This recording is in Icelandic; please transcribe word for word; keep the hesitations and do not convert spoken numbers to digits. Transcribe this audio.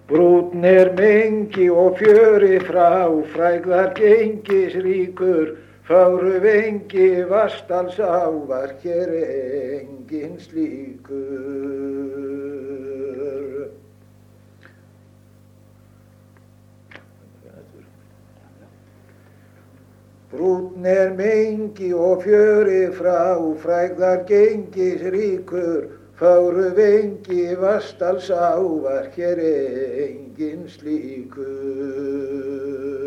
Brúnn er mengi og fjöri frá, frægðar gengisríkur, fögru vengi Vatnsdalsá, var hér enginn slíkur. Brúnn er mengi og fjöri frá, frægðar gengisríkur, fögru vengi Vatnsdalsá, var hér enginn slíkur.